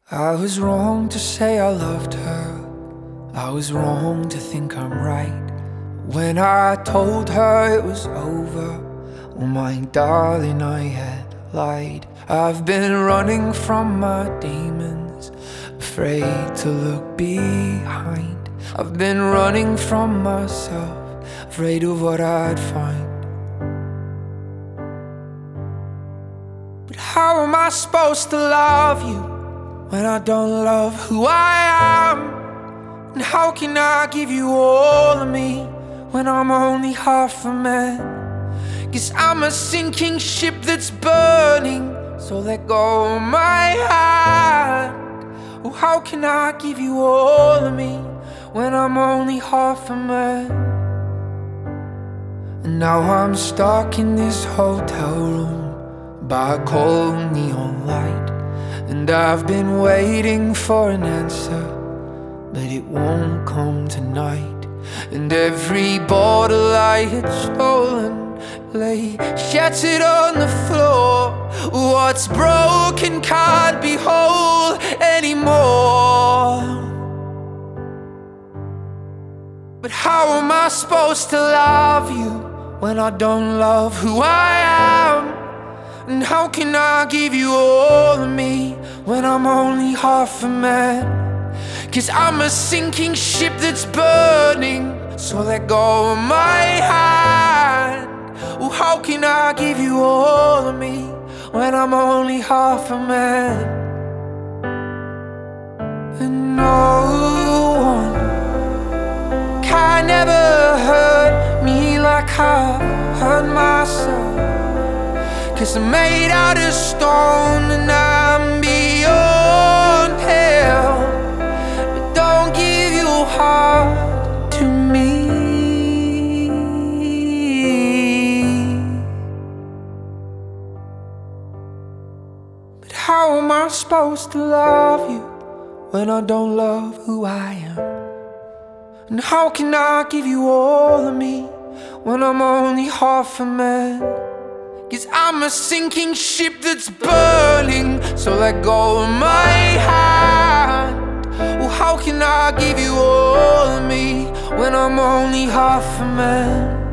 I was wrong to say I loved her. I was wrong to think I'm right. When I told her it was over, oh my darling, I had lied. I've been running from my demons, afraid to look behind. I've been running from myself, afraid of what I'd find. But how am I supposed to love you when I don't love who I am? And how can I give you all of me when I'm only half a man? 'Cause I'm a sinking ship that's burning, so let go of my hand. Oh, how can I give you all of me when I'm only half a man? And now I'm stuck in this hotel room by a cold neon light, and I've been waiting for an answer, but it won't come tonight. And every bottle I had stolen lay shattered on the floor. What's broken can't be whole anymore. But how am I supposed to love you when I don't love who I am? And how can I give you all of me when I'm only half a man? 'Cause I'm a sinking ship that's burning, so let go of my hand. Oh, how can I give you all of me when I'm only half a man? And no one can ever hurt me like I've hurt myself. 'Cause I'm made out of stone and I'm beyond hell. But don't give your heart to me. But how am I supposed to love you when I don't love who I am? And how can I give you all of me when I'm only half a man? 'Cause I'm a sinking ship that's burning, so let go of my hand. Well, how can I give you all of me when I'm only half a man?